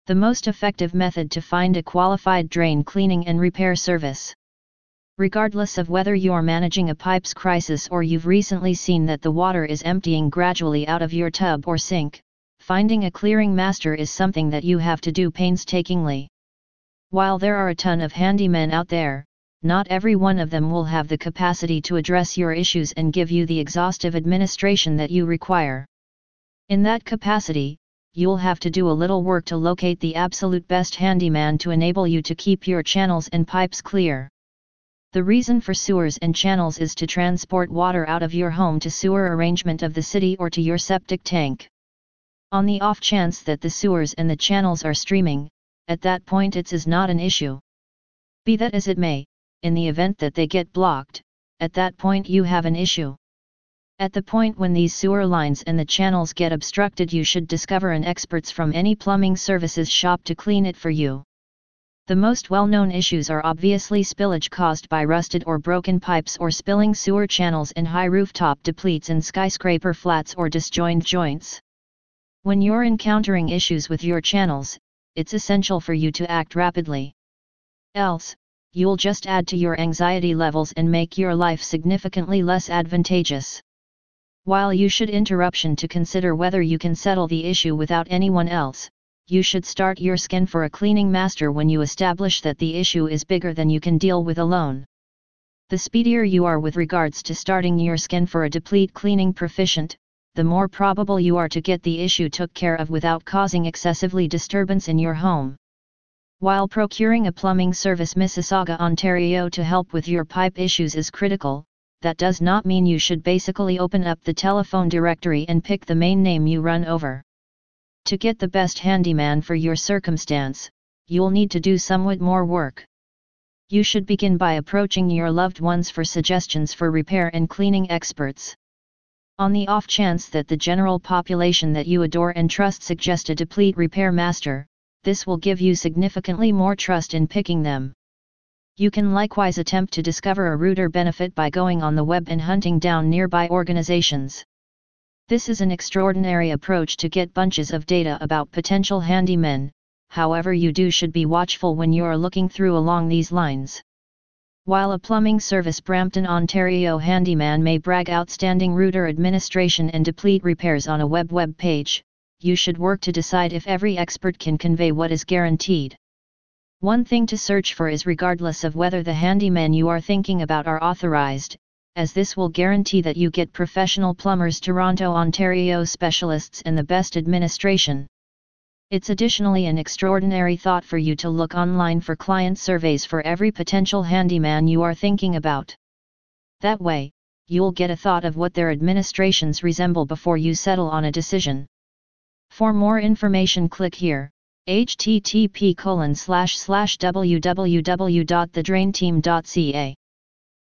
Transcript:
The most effective method to find a qualified drain cleaning and repair service. Regardless of whether you're managing a pipes crisis or you've recently seen that the water is emptying gradually out of your tub or sink, finding a clearing master is something that you have to do painstakingly. While there are a ton of handymen out there, not every one of them will have the capacity to address your issues and give you the exhaustive administration that you require. In that capacity, you'll have to do a little work to locate the absolute best handyman to enable you to keep your channels and pipes clear. The reason for sewers and channels is to transport water out of your home to sewer arrangement of the city or to your septic tank. On the off chance that the sewers and the channels are streaming, at that point it is not an issue. Be that as it may, in the event that they get blocked, at that point you have an issue. At the point when these sewer lines and the channels get obstructed, you should discover an experts from any plumbing services shop to clean it for you. The most well-known issues are obviously spillage caused by rusted or broken pipes or spilling sewer channels and high rooftop depletes in skyscraper flats or disjoined joints. When you're encountering issues with your channels, it's essential for you to act rapidly. Else, you'll just add to your anxiety levels and make your life significantly less advantageous. While you should interruption to consider whether you can settle the issue without anyone else, you should start your scan for a cleaning master when you establish that the issue is bigger than you can deal with alone. The speedier you are with regards to starting your scan for a deplete cleaning proficient, the more probable you are to get the issue took care of without causing excessively disturbance in your home. While procuring a plumbing service Mississauga, Ontario to help with your pipe issues is critical, that does not mean you should basically open up the telephone directory and pick the main name you run over. To get the best handyman for your circumstance, you'll need to do somewhat more work. You should begin by approaching your loved ones for suggestions for repair and cleaning experts. On the off chance that the general population that you adore and trust suggest a deplete repair master, this will give you significantly more trust in picking them. You can likewise attempt to discover a route or benefit by going on the web and hunting down nearby organizations. This is an extraordinary approach to get bunches of data about potential handymen, however you should be watchful when you are looking through along these lines. While a plumbing service Brampton, Ontario handyman may brag outstanding router administration and deplete repairs on a web page, you should work to decide if every expert can convey what is guaranteed. One thing to search for is regardless of whether the handymen you are thinking about are authorized, as this will guarantee that you get professional plumbers, Toronto, Ontario specialists and the best administration. It's additionally an extraordinary thought for you to look online for client surveys for every potential handyman you are thinking about. That way, you'll get a thought of what their administrations resemble before you settle on a decision. For more information, click here, http://www.thedrainteam.ca